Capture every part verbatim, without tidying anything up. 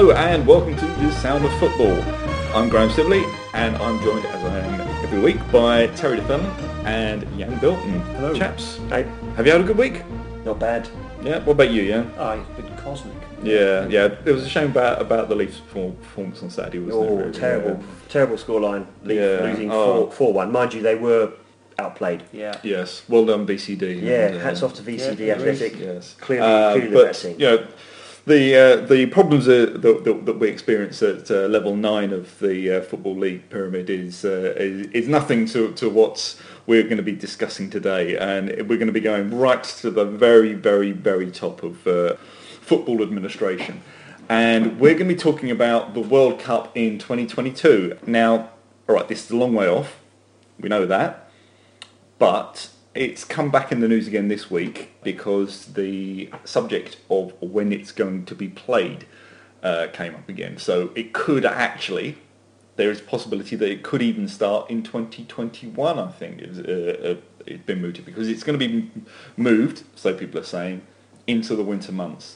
Hello and welcome to The Sound of Football. I'm Graham Sibley and I'm joined as I am every week by Terry DeFerman and Jan Bilton. Hello. Chaps. Hey. Have you had a good week? Not bad. Yeah, what about you, Jan? Oh, it's been cosmic. Yeah, yeah. It was a shame about, about the Leafs performance on Saturday, wasn't it? Oh, really? terrible, Yeah. terrible scoreline. Leaf Yeah. losing Oh. four, four one. Mind you, they were outplayed. Yeah. Yes, well done V C D. Yeah, And, uh, hats off to V C D yeah, Athletic. Yes. Clearly, Uh, clearly the but, best team. you know, the uh, the problems uh, that, that, that we experience at uh, level nine of the uh, Football League pyramid is, uh, is is nothing to, to what we're going to be discussing today, and we're going to be going right to the very, very, very top of uh, football administration. And we're going to be talking about the World Cup in twenty twenty-two. Now, all right, this is a long way off. We know that. But it's come back in the news again this week because the subject of when it's going to be played uh, came up again. So it could actually, there is a possibility that it could even start in twenty twenty-one, I think. It's, uh, uh, it's been moved because it's going to be moved, so people are saying, into the winter months.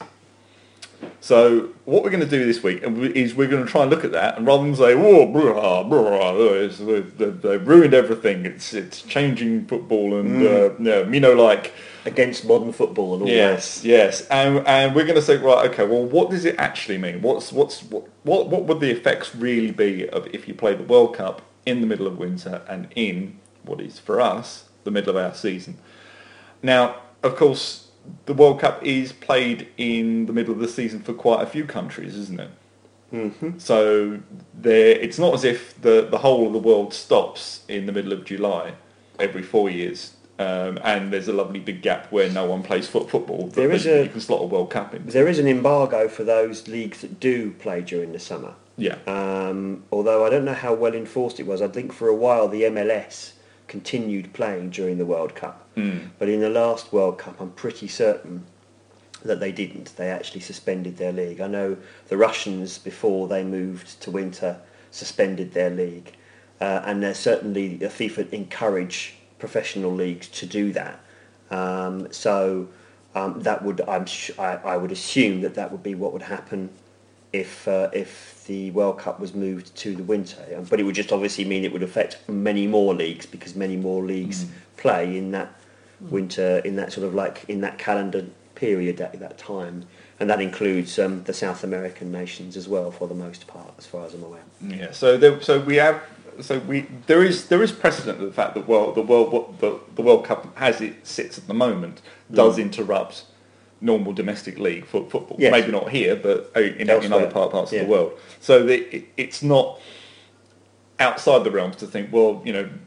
So what we're going to do this week is we're going to try and look at that, and rather than say, "Oh, blah, blah, it's, they've, they've ruined everything. It's it's changing football," and mm. uh, yeah, you know, like against modern football and all yes, that. Yes, yes, and and we're going to say, right, okay, well, what does it actually mean? What's what's what what, what would the effects really be of if you play the World Cup in the middle of winter and in what is for us the middle of our season? Now, of course, the World Cup is played in the middle of the season for quite a few countries, isn't it? Mm-hmm. So there, it's not as if the, the whole of the world stops in the middle of July every four years, um, and there's a lovely big gap where no one plays foot football. There but is a, you can slot a World Cup in. There is an embargo for those leagues that do play during the summer. Yeah. Um, although I don't know how well enforced it was. I think for a while the M L S continued playing during the World Cup. Mm. But in the last World Cup, I'm pretty certain that they didn't. They actually suspended their league. I know the Russians, before they moved to winter, suspended their league. Uh, and there's certainly, the FIFA encourage professional leagues to do that. Um, so um, that would, I'm sh- I, I would assume that that would be what would happen if uh, if the World Cup was moved to the winter. But it would just obviously mean it would affect many more leagues because many more leagues mm. play in that winter, in that sort of like, in that calendar period at that time. And that includes um, the South American nations as well, for the most part, as far as I'm aware. Yeah, so there, so we have, so we there is there is precedent of the fact that well, the world the, the World Cup as it sits at the moment does mm. interrupt normal domestic league for football. Yes. Maybe not here, but in, in other part, parts yeah. of the world. So the, it, it's not outside the realms to think, well, you know,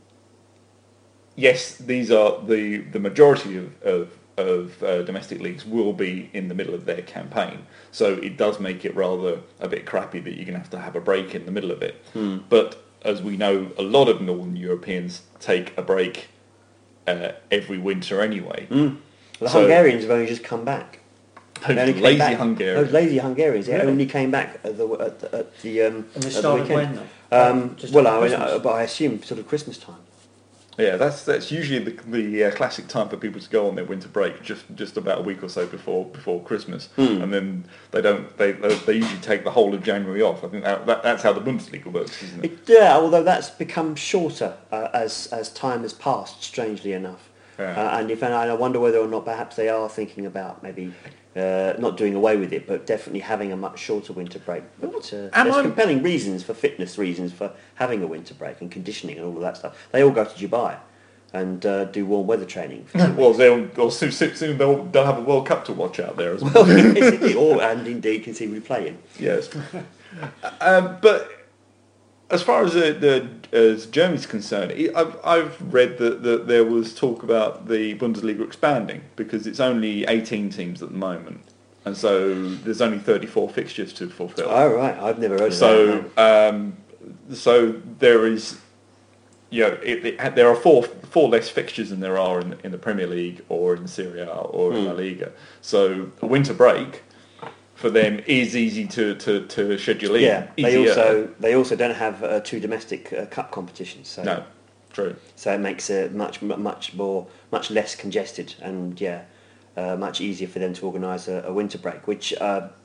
yes, these are the the majority of of, of uh, domestic leagues will be in the middle of their campaign. So it does make it rather a bit crappy that you're going to have to have a break in the middle of it. Hmm. But as we know, a lot of Northern Europeans take a break uh, every winter anyway. Mm. The So- Hungarians have only just come back. Those They only came lazy back- Hungarians. Those lazy Hungarians, they Really? only came back at the at the, at the um, And they at the started weekend. when though? Um, Just well, after I, mean, Christmas? uh, but I assume sort of Christmas time. Yeah, that's that's usually the the uh, classic time for people to go on their winter break, just just about a week or so before before Christmas, Hmm. and then they don't they they they usually take the whole of January off. I think that, that that's how the Bundesliga works, isn't it? It, yeah, although that's become shorter uh, as as time has passed. Strangely enough, Yeah. uh, and if and I wonder whether or not perhaps they are thinking about maybe. Uh, not doing away with it, but definitely having a much shorter winter break. But uh, Am there's I- compelling reasons for fitness reasons for having a winter break and conditioning and all of that stuff. They all go to Dubai and uh, do warm weather training. For two Well, they'll, well, soon, soon they'll, they'll have a World Cup to watch out there as well. well, yes, indeed, or and indeed conceivably playing. Yes, um, but as far as the, the as Germany's concerned, it- I've I've read that, that there was talk about the Bundesliga expanding because it's only eighteen teams at the moment, and so there's only thirty-four fixtures to fulfil. Oh right, I've never heard of So, that. um, so there is, you know, it, it, there are four four less fixtures than there are in, in the Premier League or in Serie A or in La Liga. So a winter break for them is easy to, to, to schedule in. Yeah, they Easier. also they also don't have uh, two domestic uh, cup competitions. So No, true. So it makes it much much more much less congested and yeah, uh, much easier for them to organise a, a winter break, which uh,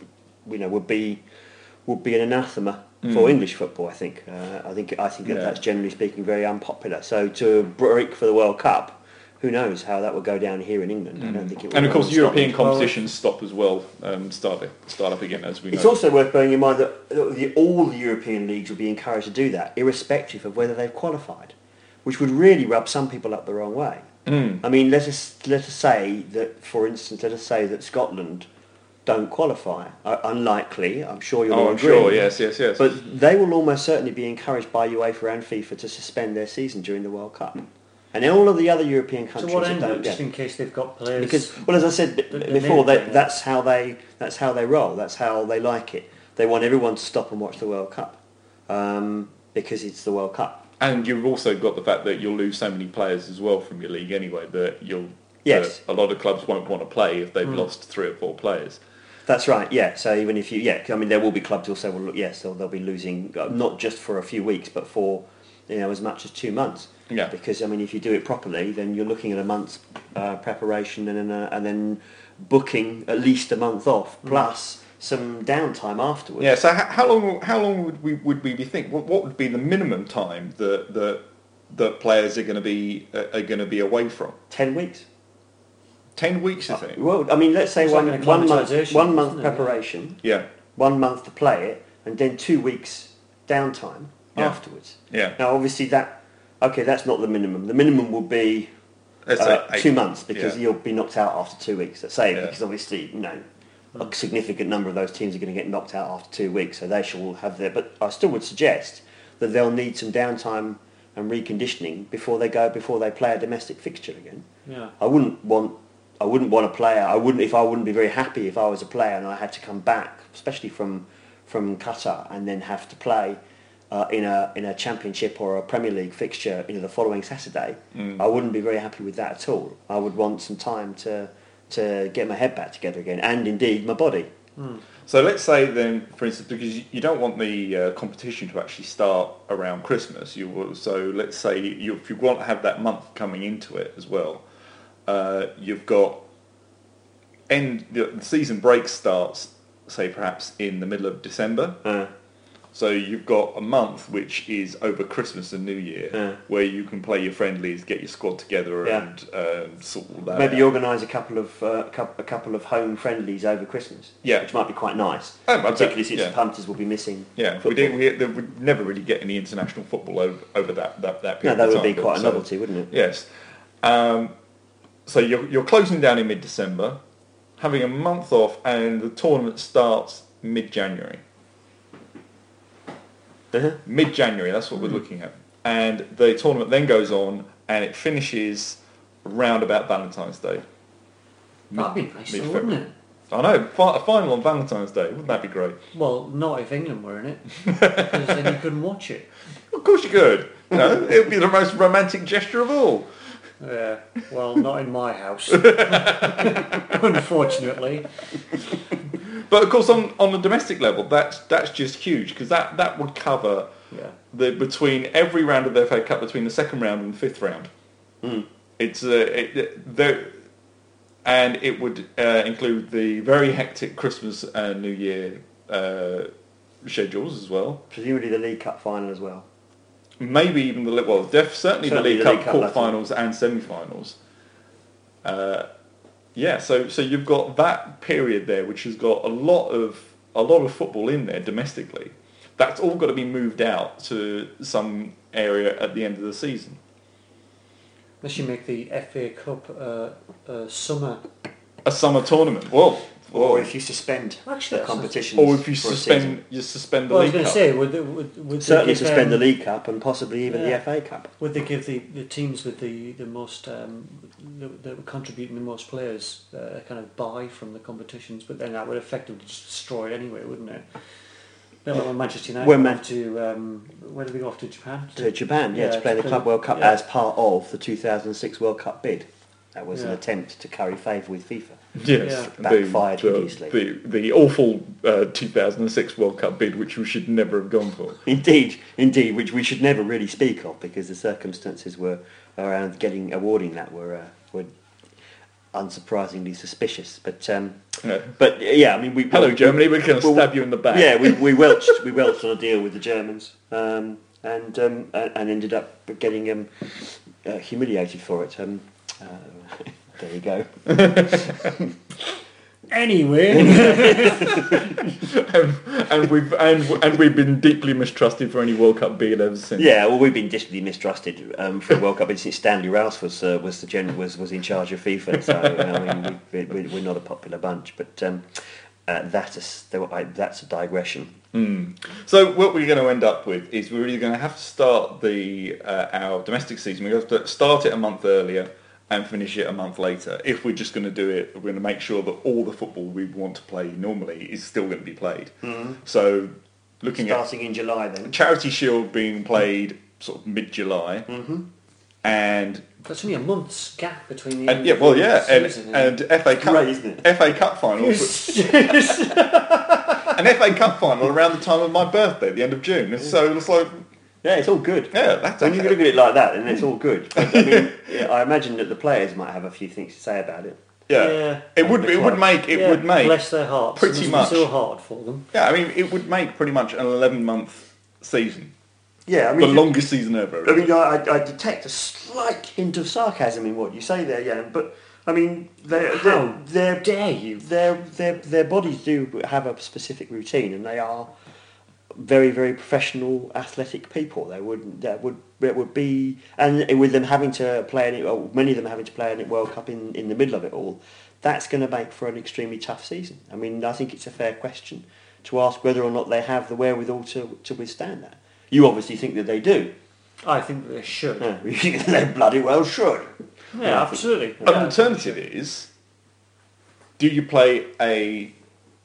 you know, would be would be an anathema Mm. for English football. I think. Uh, I think. I think that Yeah. that's generally speaking very unpopular. So to break for the World Cup, who knows how that will go down here in England? I don't think it will. And of go course, in European Scotland. competitions stop as well, um, start start up again, as we know. It's also worth bearing in mind that the, all the European leagues will be encouraged to do that, irrespective of whether they've qualified, which would really rub some people up the wrong way. Mm. I mean, let us let us say that, for instance, let us say that Scotland don't qualify. Uh, unlikely, I'm sure you'll Oh, all I'm agree. sure, yes, yes, yes. But they will almost certainly be encouraged by UEFA and FIFA to suspend their season during the World Cup. And all of the other European countries To what that end, don't though, get just in case they've got players... because, well, as I said b- that- that before, need they, it, yeah. that's how they that's how they roll. That's how they like it. They want everyone to stop and watch the World Cup um, because it's the World Cup. And you've also got the fact that you'll lose so many players as well from your league anyway, that you'll Yes. that a lot of clubs won't want to play if they've Mm. lost three or four players. That's right. Yeah. So even if you, yeah, I mean, there will be clubs who'll say, well, look, yes, they'll, they'll be losing uh, not just for a few weeks, but for you know as much as two months. Yeah. Because I mean, if you do it properly, then you're looking at a month's uh, preparation and then uh, and then booking at least a month off plus some downtime afterwards. Yeah. So h- how long how long would we would we be think? What, what would be the minimum time that that that players are going to be uh, are going to be away from? Ten weeks. Ten weeks, I think. Well, I mean, let's say It's one like an one month acclimatisation, one month isn't it? preparation, Yeah. one month to play it, and then two weeks downtime Yeah. afterwards. Yeah. Now, obviously, that okay, that's not the minimum. The minimum will be Let's uh, say eight. two months because Yeah. you'll be knocked out after two weeks. Let's say Yeah. because obviously, you know, a significant number of those teams are going to get knocked out after two weeks, so they shall have their. But I still would suggest that they'll need some downtime and reconditioning before they go before they play a domestic fixture again. Yeah. I wouldn't want. I wouldn't want a player. I wouldn't if I wouldn't be very happy if I was a player and I had to come back, especially from from Qatar, and then have to play uh, in a in a Championship or a Premier League fixture, you know, the following Saturday. Mm. I wouldn't be very happy with that at all. I would want some time to to get my head back together again, and indeed my body. So let's say then, for instance, because you- you don't want the uh, competition to actually start around Christmas. You will, so let's say you, if you want to have that month coming into it as well, uh, you've got end the the season break starts, say perhaps in the middle of December. Uh, So you've got a month which is over Christmas and New Year, Yeah. where you can play your friendlies, get your squad together, Yeah. and um, sort all that maybe out. organise a couple of uh, coup- a couple of home friendlies over Christmas. Yeah. which might be quite nice. Oh, I bet, Particularly since yeah. the punters will be missing. Yeah, we football. did. We, there would never really get any international football over, over that, that that No, period. that of would be time, quite but a so- novelty, wouldn't it? Yes. Um, so you're you're closing down in mid-December, having a month off, and the tournament starts mid-January. Uh-huh. Mid-January, that's what we're looking at, and the tournament then goes on, and it finishes round about Valentine's Day. That'd be nice, though, Mid-February. wouldn't it? I know, fi- a final on Valentine's Day. Wouldn't that be great? Well, not if England were in it, because then you couldn't watch it. Of course you could. You know, it would be the most romantic gesture of all. Yeah, well, not in my house, unfortunately. But of course, on, on the domestic level, that's that's just huge because that, that would cover Yeah. the between every round of the F A Cup between the second round and the fifth round. Mm. It's uh, it, it- there, and it would uh, include the very hectic Christmas and New Year uh, schedules as well. Presumably the League Cup final as well. Maybe even the well, def, certainly, Certainly the League the Cup League Cup quarterfinals and semi-finals. Uh, yeah, so so you've got that period there, which has got a lot of a lot of football in there domestically. That's all got to be moved out to some area at the end of the season. Unless you make the F A Cup uh, uh, summer. A summer tournament. Well, Or well, if you suspend Actually, the that's- competitions. or if you for a suspend season. you suspend the Well, I was League going to Cup. say, would, they- would, would Certainly they give, suspend um, the League Cup and possibly even the yeah. F A Cup. Would they give the, the teams with the the most um, that, that were contributing the most players uh, a kind of buy from the competitions? But then that would effectively just destroy it anyway, wouldn't it? Then when Manchester United When went Man- to um, where did we go off to Japan? To Japan, yeah, Yeah, to play to the play- Club World Cup yeah. as part of the two thousand six World Cup bid. That was an Yeah. attempt to curry favour with FIFA. Yes, Yeah. Backfired the, hideously. The, the awful uh, two thousand six World Cup bid, which we should never have gone for. Indeed, indeed, which we should never really speak of because the circumstances were around getting awarding that were uh, were unsurprisingly suspicious. But um, Yeah. but yeah, I mean, we Hello, we- Germany. We're going to well, stab you in the back. Yeah, we we welched we welched on a deal with the Germans, um, and um, and and ended up getting um, uh, humiliated for it. Um, uh, there you go. Anyway, and, and we've and, and we've been deeply mistrusted for any World Cup being ever since. Yeah, well, we've been deeply mistrusted um, for the World Cup since Stanley Rouse was uh, was the gen- was was in charge of FIFA. So I mean, we, we, we're not a popular bunch, but um, uh, that's a that's a digression. Mm. So what we're going to end up with is we're either going to have to start the uh, our domestic season. We have to start it a month earlier and finish it a month later. If we're just going to do it, we're going to make sure that all the football we want to play normally is still going to be played. Mm-hmm. So looking Starting at in July then. Charity Shield being played sort of mid-July, Mm-hmm. and that's only a month's gap between the and end yeah, of well, the yeah, and, season and F A Cup, Great, isn't it? F A Cup final, an F A Cup final around the time of my birthday, the end of June. So it's like, Yeah, it's all good. yeah, that's When you okay. look at it like that, then it's all good. But, I mean, yeah, I imagine that the players might have a few things to say about it. Yeah, Yeah. it would And the it would club. make it Yeah, would make bless their hearts. pretty It must be much. so hard for them. Yeah, I mean, it would make pretty much an eleven month season, Yeah, I the mean, longest season ever. I mean, I, I detect a slight hint of sarcasm in what you say there, Jan. But I mean, they're, How they're, they're, dare you? their their their bodies do have a specific routine, and they are very very professional athletic people. They would that would it would be, and with them having to play in it, well, many of them having to play in the World Cup in, in the middle of it all, that's going to make for an extremely tough season. I mean, I think it's a fair question to ask whether or not they have the wherewithal to to withstand that. You obviously think that they do. I think they should. Yeah, they bloody well should. Yeah, absolutely. An alternative is, do you play a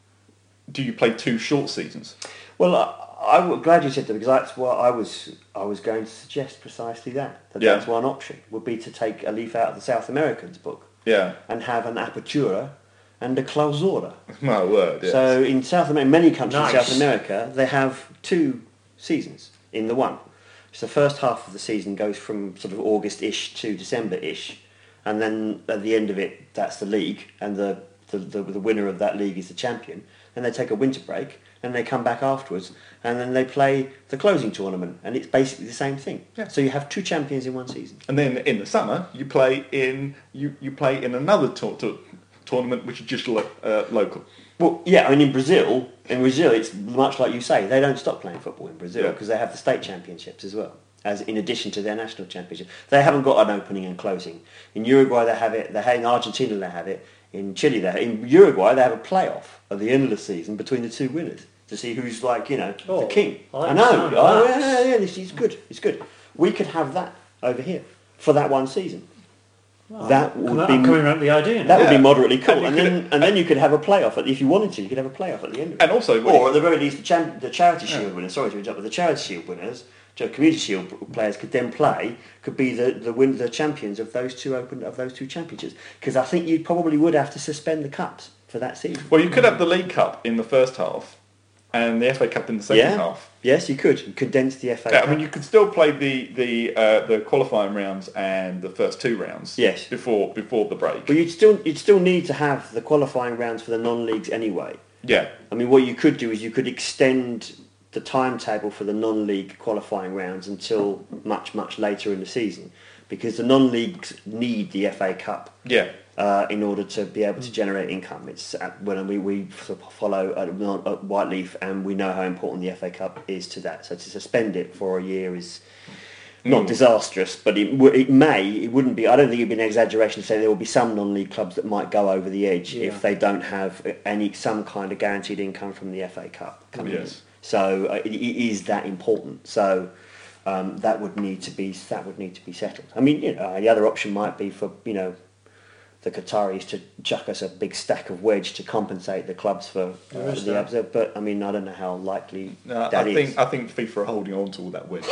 do you play two short seasons? Well, I, I'm glad you said that, because that's what I was I was going to suggest precisely that. That Yeah. that's one option, would be to take a leaf out of the South Americans book Yeah, and have an apertura and a clausura. my word. Yes. So in South America, many countries Nice. in South America, they have two seasons in the one. So the first half of the season goes from sort of August-ish to December-ish, and then at the end of it, that's the league, and the the, the, the winner of that league is the champion. Then they take a winter break, and they come back afterwards, and then they play the closing tournament, and it's basically the same thing. Yeah. So you have two champions in one season. And then in the summer, you play in you, you play in another tour, tour, tournament which is just lo- uh, local. Well, yeah, I mean, in Brazil, in Brazil, it's much like you say. They don't stop playing football in Brazil Yeah. because they have the state championships as well, as in addition to their national championship. They haven't got an opening and closing. In Uruguay, they have it. They have, in Argentina, they have it. In Chile, they have, in Uruguay, they have a playoff at the end of the season between the two winners to see who's like, you know, Oh, the king. I I know. understand Oh, that. yeah, yeah, yeah, this is good. It's good. We could have that over here for that one season. Well, that I'm, would I'm be coming around the idea now. that would Yeah. be moderately cool, And and, you then could- and then you could have a playoff. If you wanted to, you could have a playoff at the end of it. And also, what or you- at the very least, the, champ, the Charity Shield Yeah. winners. Sorry to interrupt, but the Charity Shield winners, so Community Shield players could then play, could be the the win, the champions of those two open of those two championships. Because I think you probably would have to suspend the cups for that season. well, you could have the League Cup in the first half, and the F A Cup in the second Yeah. half. Yes, you could you condense the F A Yeah, Cup. I mean, you could still play the the uh, the qualifying rounds and the first two rounds. Yes. Before before the break. but you'd still you'd still need to have the qualifying rounds for the non-leagues anyway. Yeah. I mean, what you could do is you could extend the timetable for the non-league qualifying rounds until much, much later in the season, because the non-leagues need the F A Cup Yeah. uh, in order to be able to generate income. It's uh, when we, we sort of follow at, at Whiteleaf, and we know how important the F A Cup is to that. So to suspend it for a year is not Mm. disastrous, but it, w- it may, it wouldn't be, I don't think it'd be an exaggeration to say there will be some non-league clubs that might go over the edge Yeah. if they don't have any some kind of guaranteed income from the F A Cup coming in. Yes. So uh, it, it is that important. So um, that would need to be that would need to be settled. I mean, you know, the other option might be for you know the Qataris to chuck us a big stack of wedge to compensate the clubs for uh, There is the that. abs- But I mean, I don't know how likely No, that I is. think I think FIFA are holding on to all that wedge.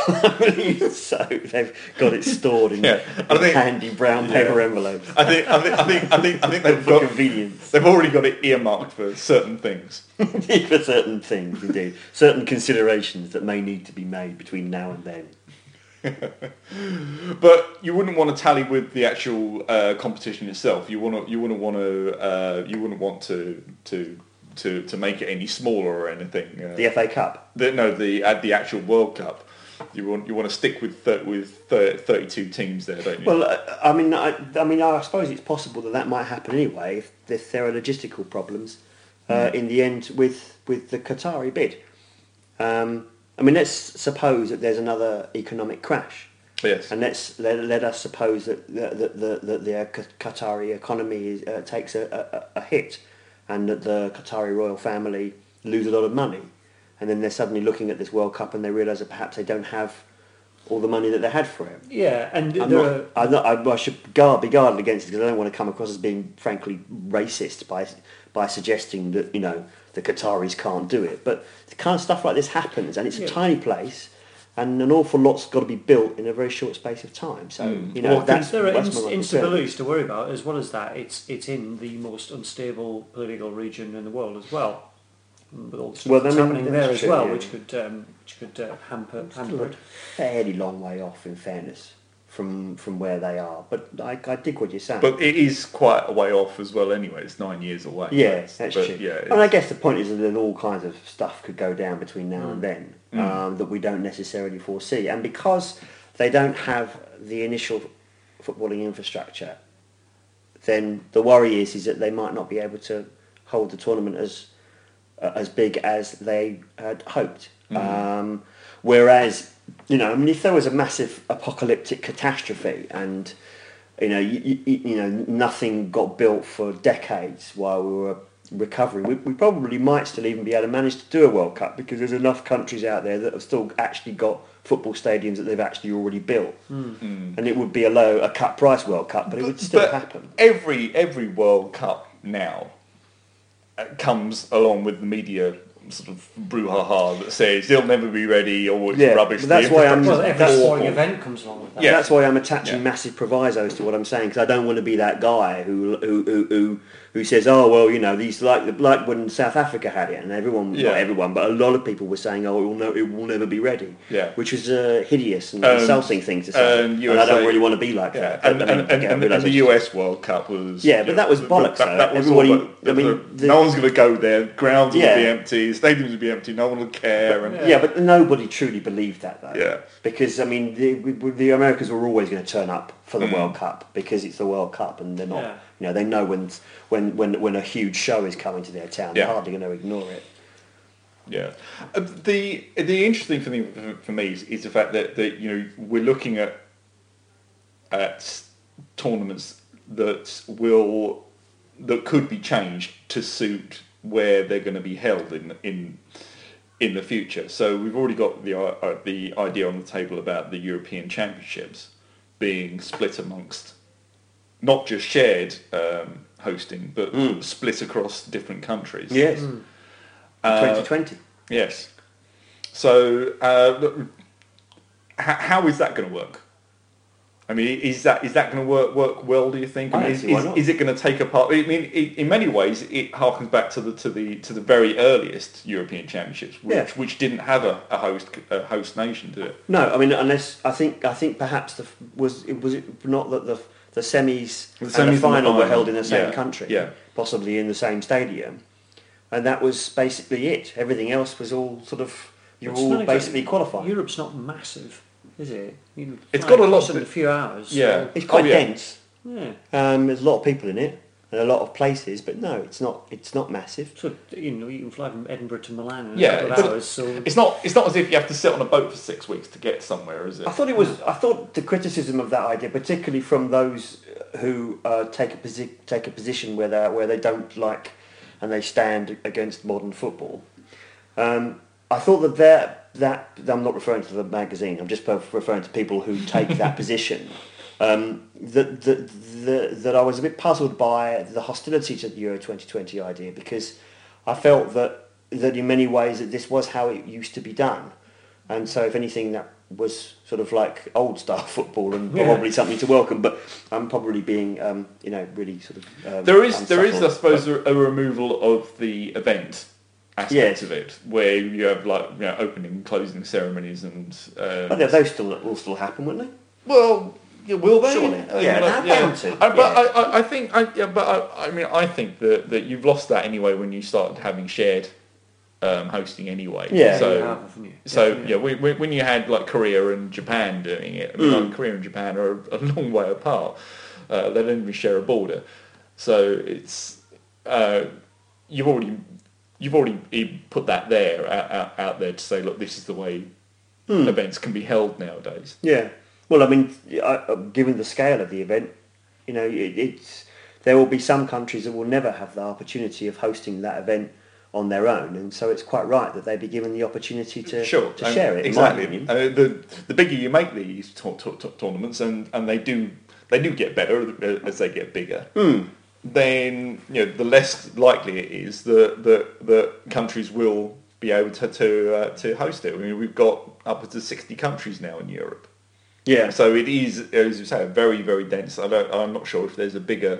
So they've got it stored in, Yeah, I in think- handy brown paper yeah. envelopes I think I think I think I think I think they've for got convenience. they've already got it earmarked for certain things. For certain things, indeed, certain considerations that may need to be made between now and then. But you wouldn't want to tally with the actual uh, competition itself. You want to, you wouldn't want to, uh, you wouldn't want to to to to make it any smaller or anything. Uh, The F A Cup. the, no, the uh, the actual World Cup. You want you want to stick with thir- with thir- thirty-two teams there, don't you? Well, uh, I mean, I, I mean, I suppose it's possible that that might happen anyway if, if there are logistical problems uh, Mm. in the end with with the Qatari bid. Um, I mean, let's suppose that there's another economic crash, yes. and let's let, let us suppose that the the, the, the, the uh, Qatari economy is, uh, takes a, a, a hit, and that the Qatari royal family lose a lot of money, and then they're suddenly looking at this World Cup and they realise that perhaps they don't have all the money that they had for it. Yeah, and I'm there not, are, I'm not, I, I should guard, be guarded against it because I don't want to come across as being frankly racist by by suggesting that, you know, the Qataris can't do it. But the kind of stuff like this happens, and it's a Yeah. tiny place, and an awful lot's got to be built in a very short space of time. So Mm. you know, Well, that's, there are that's inst- my instabilities to worry about. As well as that, it's it's in the most unstable political region in the world as well, with all the stuff Well, that's I mean, happening that's there as true, well, yeah. which could um, which could uh, hamper Still hamper a it. fairly long way off, in fairness, from from where they are. But I, I dig what you're saying. But it is quite a way off as well anyway. It's nine years away. Yeah, But- that's but, true. Yeah, and I it's- guess the point is that then all kinds of stuff could go down between now and Mm. then Mm. um, that we don't necessarily foresee. And because they don't have the initial footballing infrastructure, then the worry is is that they might not be able to hold the tournament as uh, as big as they had hoped. Mm. Um, whereas, you know, I mean, if there was a massive apocalyptic catastrophe and you know, you, you, you know, nothing got built for decades while we were recovering, we, we probably might still even be able to manage to do a World Cup because there's enough countries out there that have still actually got football stadiums that they've actually already built, Mm. and it would be a low, a cut price World Cup, but it would still But happen. Every every World Cup now uh, comes along with the media sort of brouhaha that says they'll never be ready or it's Yeah, rubbish. but that's the why I'm- Well, infrastructure's every that's- sporting awful. event comes along with that. Yeah. That's why I'm attaching Yeah. massive provisos to what I'm saying, because I don't want to be that guy who who who who, who says, oh well, you know, these like like when South Africa had it, and everyone, Yeah. not everyone, but a lot of people were saying, oh, it will, no, it will never be ready. Yeah. Which was a hideous and Um, insulting thing to say, and and, U I S A don't really want to be like Yeah, that. and, But, I mean, and, and, again, I and, realise and the it's- U S World Cup was Yeah, but that was bollocks, That, that though. was Everybody- all, but I mean, the- the- no one's going to go there. Grounds will Yeah. be empty. Stadiums will be empty. No one will care. And, Yeah. Yeah, but nobody truly believed that, though. Yeah. Because I mean, the, we- the Americans were always going to turn up for the Mm. World Cup because it's the World Cup, and they're not. Yeah. You know, they know when when when when a huge show is coming to their town. Yeah. They're hardly going to ignore it. Yeah, uh, the the interesting thing for, for me is, is the fact that, that you know we're looking at at tournaments that will that could be changed to suit where they're going to be held in in in the future. So we've already got the uh, the idea on the table about the European Championships being split amongst not just shared um, hosting, but Mm. split across different countries. Yes, Mm. Uh, twenty twenty. Yes. So, uh, look, how, how is that going to work? I mean, is that is that going to work work well? Do you think? I I mean, don't is, see why is, not. is it going to take apart? I mean, it, in many ways, it harkens back to the to the to the very earliest European Championships, which Yeah. which didn't have a, a host a host nation, did it? No, I mean, unless I think I think perhaps the f- was it was it not that the the semis The and semis and the the final were final, held in the same yeah, country, yeah. possibly in the same stadium, and that was basically it. Everything else was all sort of you were It's all not exactly- basically qualifying. Europe's not massive, is it? You can It's fly got a lot across in of- a few hours. so- Yeah. It's quite Oh, yeah. dense. Yeah. Um, there's a lot of people in it and a lot of places, but no, it's not. It's not massive. So you know you can fly from Edinburgh to Milan in a Yeah, couple of but hours. So It's not it's not as if you have to sit on a boat for six weeks to get somewhere, is it? I thought it was. I thought the criticism of that idea, particularly from those who uh, take a posi- take a position where they where they don't like and they stand against modern football. Um, I thought that that that I'm not referring to the magazine. I'm just referring to people who take that position. Um, that, that, that, that I was a bit puzzled by the hostility to the Euro twenty twenty idea, because I felt that that in many ways that this was how it used to be done, and so if anything that was sort of like old style football and Yeah. probably something to welcome. But I'm probably being um, you know really sort of um, There is there is I unsubtle. suppose a, a removal of the event aspects Yes. of it, where you have like you know opening and closing ceremonies and. Uh, But those still will still happen, won't they? Well, yeah, will they? Surely. Uh, Yeah, you know, they're bound to. Uh, but Yeah. I, I, I think, I, yeah, but I, I mean, I think that, that you've lost that anyway when you start having shared um, hosting anyway. Yeah. So, You have, haven't you? so Definitely. yeah, when, when when you had like Korea and Japan doing it, I mean, Mm. like, Korea and Japan are a long way apart. Uh, they don't even share a border, so it's uh, you've already you've already put that there out, out, out there to say, look, this is the way Hmm. events can be held nowadays. Yeah. Well, I mean, I- uh, given the scale of the event, you know, it, it's there will be some countries that will never have the opportunity of hosting that event on their own, and so it's quite right that they be given the opportunity to Sure, to um, share it. exactly. In my opinion. Uh, the the bigger you make these to- to- to- tournaments, and, and they do they do get better as they get bigger. Hmm. Then you know the less likely it is that that, that countries will be able to to, uh, to host it. I mean, we've got upwards of sixty countries now in Europe, Yeah. so it is, as you say, very very dense. I don't, I'm not sure if there's a bigger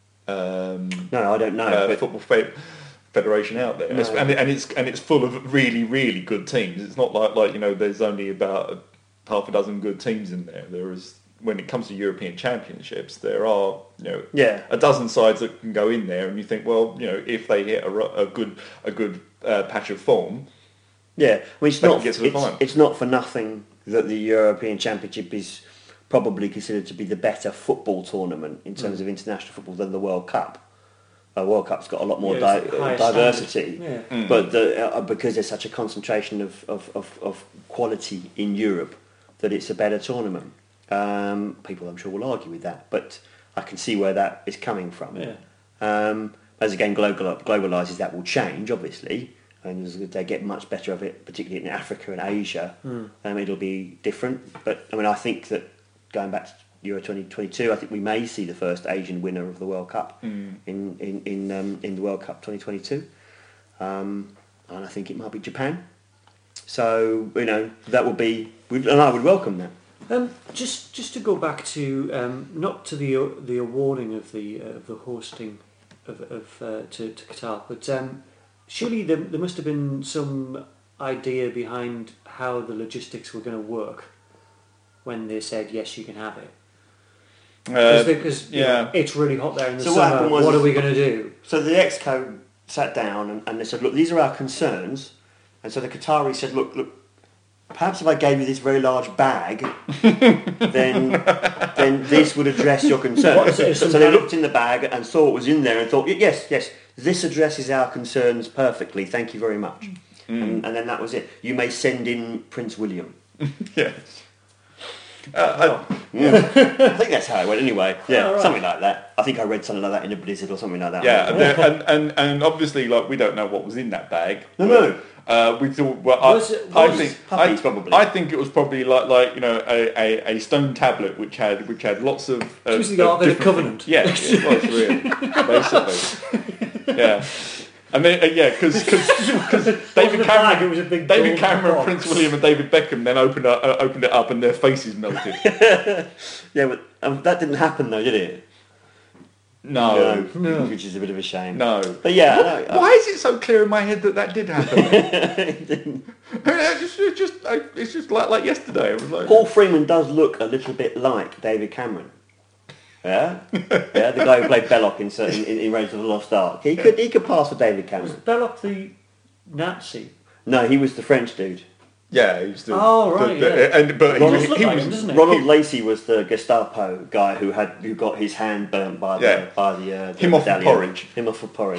um, No, I don't know. uh, but football fe- federation out there, and, it's, No. and, it- and it's and it's full of really really good teams. It's not like like you know there's only about half a dozen good teams in there. There is, when it comes to European Championships, there are you know yeah. a dozen sides that can go in there, and you think, well, you know, if they hit a, ro- a good a good uh, patch of form, Yeah, well, it's They not. can get to the It's, final. it's not for nothing that the European Championship is probably considered to be the better football tournament in terms Mm. of international football than the World Cup. Uh, World Cup's got a lot more Yeah, di- it's the highest diversity, standard. Yeah. Mm. but the, uh, because there's such a concentration of, of, of, of quality in Europe, that it's a better tournament. Um, people, I'm sure, will argue with that, but I can see where that is coming from. Yeah. Um, as again, global, globalises, that will change, obviously, and as they get much better of it, particularly in Africa and Asia, Mm. um, it'll be different. But I mean, I think that going back to Euro twenty twenty-two, I think we may see the first Asian winner of the World Cup mm. in in in, um, in the World Cup twenty twenty-two, um, and I think it might be Japan. So you know that would be, and I would welcome that. Um, just just to go back to um, not to the the awarding of the uh, of the hosting of, of uh, to, to Qatar, but um, surely there, there must have been some idea behind how the logistics were going to work when they said yes, you can have it. Uh, Because yeah. it's really hot there in the So what summer. happened was- What are we going to do? So the Exco sat down and, and they said, look, these are our concerns. And so the Qatari said, look, look, perhaps if I gave you this very large bag, then then this would address your concerns. What, is it So, some so they kind of- looked in the bag and saw what was in there and thought, yes, yes, this addresses our concerns perfectly. Thank you very much. Mm. And, and then that was it. You may send in Prince William. yeah. Uh, Yeah. I think that's how it went anyway. Yeah, Oh, right. something like that. I think I read something like that in a Blizzard or something like that. Yeah, and, there- and, and and obviously, like, we don't know what was in that bag. No, no. Uh, we thought. Well, I, Was it- I was think puppies, I, probably. I think it was probably like like you know a, a, a stone tablet which had which had lots of. Uh, It was the Ark of the different- Covenant. Yeah, it was really basically. Yeah, and then uh, yeah, because Wasn't David a bag, it Cameron, was a big David gold Cameron, box. Prince William, and David Beckham then opened up, uh, opened it up, and their faces melted. Yeah, but um, that didn't happen though, did it? No, No. Which is a bit of a shame. no. But yeah, What- I know, why is it so clear in my head that that did happen? it's just, it's just, it's just like, like yesterday. It was like, Paul Freeman does look a little bit like David Cameron. Yeah, yeah, the guy who played Belloc in in, in, in Raiders of the Lost Ark. He could he could pass for David Was Cameron. Belloc the Nazi? No, he was the French dude. yeah, he was the, Oh, right, the, the- yeah. and but he Ronald was, looked he like was him, doesn't it? Ronald Lacey was the Gestapo guy who had who got his hand burnt by the Yeah. by the, uh, the Him off for medallion. porridge. Him off for porridge.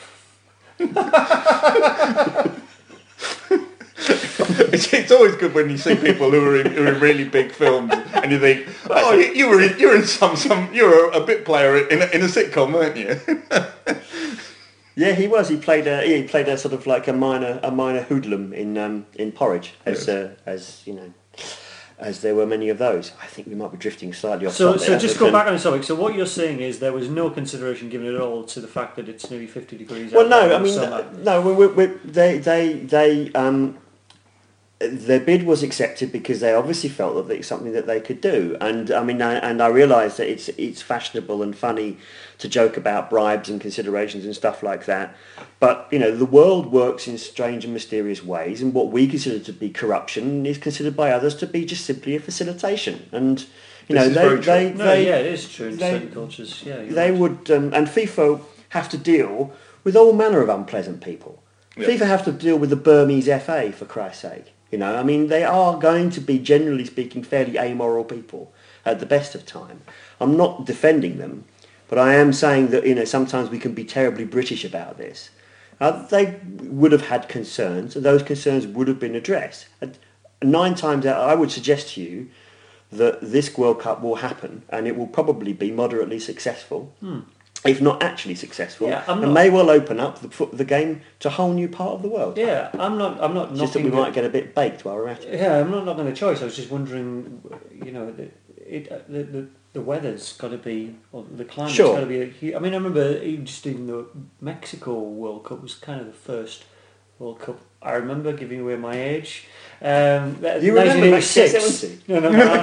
it's, it's always good when you see people who are in, who are in really big films, and you think, oh, you, you were in, you were in some some you were a bit player in a, in a sitcom, weren't you? Yeah, he was. He played a he played a sort of like a minor a minor hoodlum in um, in Porridge, as Yes. uh, as you know, as there were many of those. I think we might be drifting slightly off. So, topic so there, just but, go um, back on the topic. So what you're saying is there was no consideration given at all to the fact that it's nearly fifty degrees. Well, out no, there I in mean, summer. no, we, we, we, they they they um, their bid was accepted because they obviously felt that it's something that they could do. And I mean, I, and I realise that it's it's fashionable and funny to joke about bribes and considerations and stuff like that. But you know, the world works in strange and mysterious ways, and what we consider to be corruption is considered by others to be just simply a facilitation. And you know, they they, no, they yeah, it is true in they, certain cultures. Yeah, you're they right. would, um, and FIFA have to deal with all manner of unpleasant people. Yeah. FIFA have to deal with the Burmese F A, for Christ's sake. You know, I mean, they are going to be, generally speaking, fairly amoral people at the best of time. I'm not defending them, but I am saying that, you know, sometimes we can be terribly British about this. Uh, they would have had concerns, and those concerns would have been addressed. And nine times out, I would suggest to you that this World Cup will happen, and it will probably be moderately successful. Hmm. If not actually successful, Yeah, I'm and not- may well open up the, fo- the game to a whole new part of the world. Yeah, I'm not. I'm not. It's just that we knocking might get a bit baked while we're at it. Yeah, I'm not knocking the choice. I was just wondering, you know, the, it, uh, the, the, the weather's got to be, or the climate's Sure. got to be. A, hu- I mean, I remember even just even the Mexico World Cup was kind of the first World Cup. I remember, giving away my age. Um, You remember nineteen eighty-six. nineteen seventy? No, no, no,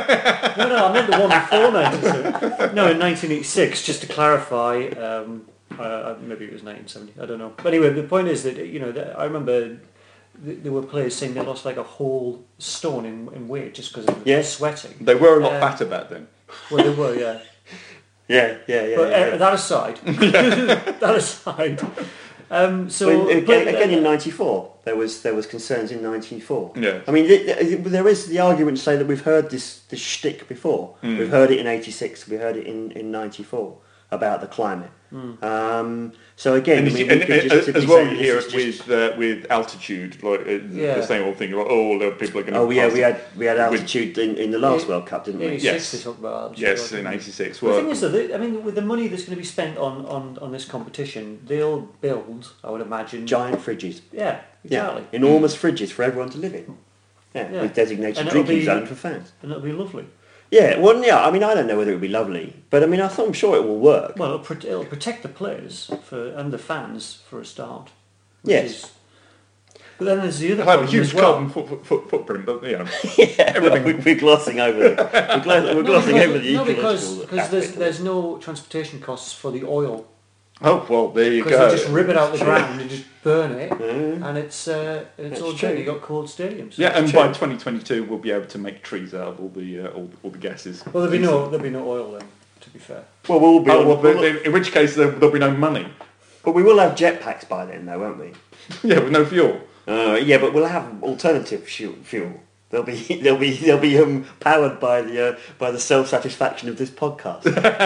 no, no, I meant the one before nineteen seventy. No, in nineteen eighty-six, just to clarify, um, uh, maybe it was nineteen seventy, I don't know. But anyway, the point is that, you know, that I remember th- there were players saying they lost like a whole stone in, in weight just because of Yes. sweating. They were a lot Uh, fatter back then. Well, they were, yeah. Yeah, yeah, yeah. But yeah, uh, yeah. that aside, that aside, um, so... But again, but, uh, again in ninety-four, there was there was concerns in ninety-four. Yeah. I mean, th- th- there is the argument to say that we've heard this this shtick before. Mm. We've heard it in eighty-six. We heard it in, in ninety-four about the climate. Mm. Um, so again, And, I you mean, see- we and- could and- just simply as well, say you this hear is it just- with uh, with altitude, like uh, Yeah. the same old thing. Like, oh, the people are going to. Oh yeah, we had we had with- altitude in, in the last Yeah. World Cup, didn't we? eighty-six Yes. they talked about altitude, Yes, didn't in they? eighty-six. The Well, thing is, though, they, I mean, with the money that's going to be spent on, on, on this competition, they'll build, I would imagine... Giant fridges. Yeah, exactly. Yeah, enormous fridges for everyone to live in. Yeah, Yeah. with designated And it'll drinking be- zone for fans. And it'll be lovely. Yeah, well, yeah. I mean, I don't know whether it would be lovely, but I mean, I th- I'm sure it will work. Well, it'll, pro- it'll protect the players for and the fans for a start. which Yes. is- but then there's the other I have a problem huge as well. carbon foot, foot, footprint, but you know, yeah, well, we- we're glossing over the we're, gla- we're No, glossing because, over the no, ecological because, because there's, aspect of it. there's no transportation costs for the oil. oh well, there you Because go. they just rip it out the ground and just burn it, Mm. and it's uh, it's That's all true. dead. You got cold stadiums. Yeah, and True. by twenty twenty-two, we'll be able to make trees out of all the uh, all, all the gases. Well, there'll be no there'll be no oil then. To be fair. Well, we'll be. Oh, well, we'll- in, in which case there, there'll be no money. but we will have jetpacks by then, though, won't we? Yeah, with no fuel. Uh, yeah, but we'll have alternative fuel. fuel. They'll be they'll be they'll be um, powered by the uh, by the self satisfaction of this podcast.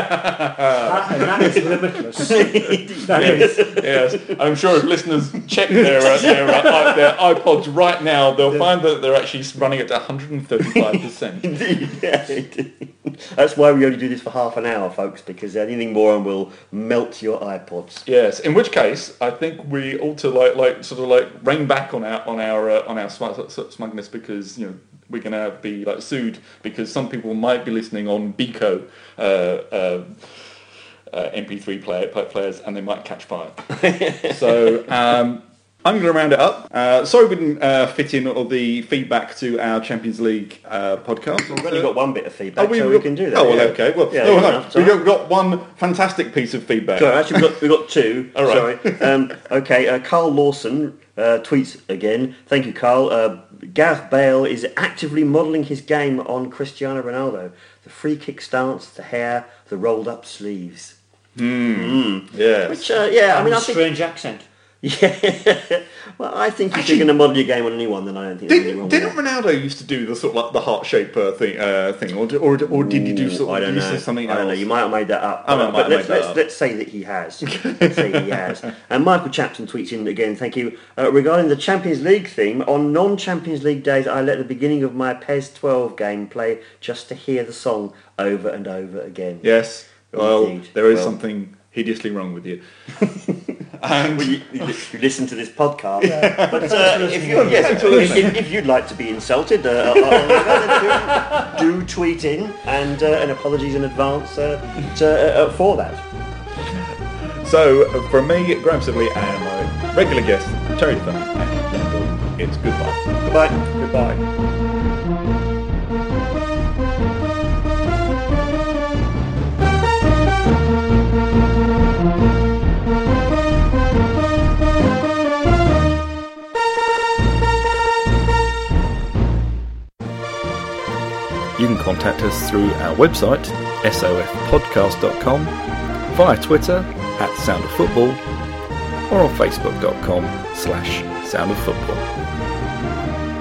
that, and that is limitless. That Yes, is. yes. I'm sure if listeners check their uh, their, uh, i- their iPods right now, they'll find that they're actually running at one hundred thirty-five percent. Indeed, yeah, indeed. That's why we only do this for half an hour, folks, because anything more and will melt your iPods. Yes. In which case, I think we ought to like like sort of like rein back on our on our uh, on our smug- smugness because you know we're going to be like sued because some people might be listening on Beco uh, uh, uh, M P three player, players and they might catch fire. So. Um, I'm going to round it up. Uh, sorry we didn't uh, fit in all the feedback to our Champions League uh, podcast. We've only got one bit of feedback, Oh, we, so we we can do that. Oh, well, yeah. okay. Well, Yeah, no, fair no, enough, we've sorry. got, got one fantastic piece of feedback. Sorry, actually, we've got, we've got two. All right. Sorry. Um, okay, uh, Carl Lawson uh, tweets again. Thank you, Carl. Uh, Gareth Bale is actively modelling his game on Cristiano Ronaldo. The free kick stance, the hair, the rolled up sleeves. Mm. Yes. Which, uh, yeah, I And mean, a I think... strange accent. Yeah. Well, I think if Actually- you're going to model your game on anyone, then I don't think there's anything Didn't, wrong with didn't that. Ronaldo used to do the sort of like the heart shape uh, thing, uh, thing, or, or or did he do Ooh, sort of I don't did he know. say something I don't know. else? You might have made that up. I might- but might have let's, made that let's, up. let's say that he has. Let's say he has. And Michael Chapton tweets in again. Thank you. Uh, regarding the Champions League theme, on non-Champions League days, I let the beginning of my P E S twelve game play just to hear the song over and over again. Yes. Well, Indeed. there is Well. something hideously wrong with you. And Well, you, you, you listen to this podcast, but uh, if, you, listening. yes, if, if, if you'd like to be insulted, uh, uh, do, do tweet in and uh, and apologies in advance uh, to, uh, for that. so, uh, from me, Graham Sibley, and my regular guest, Terry Dunn, and it's goodbye. Goodbye. Goodbye. You can contact us through our website, s o f podcast dot com, via Twitter at Sound of Football, or on facebook dot com slash Sound of Football.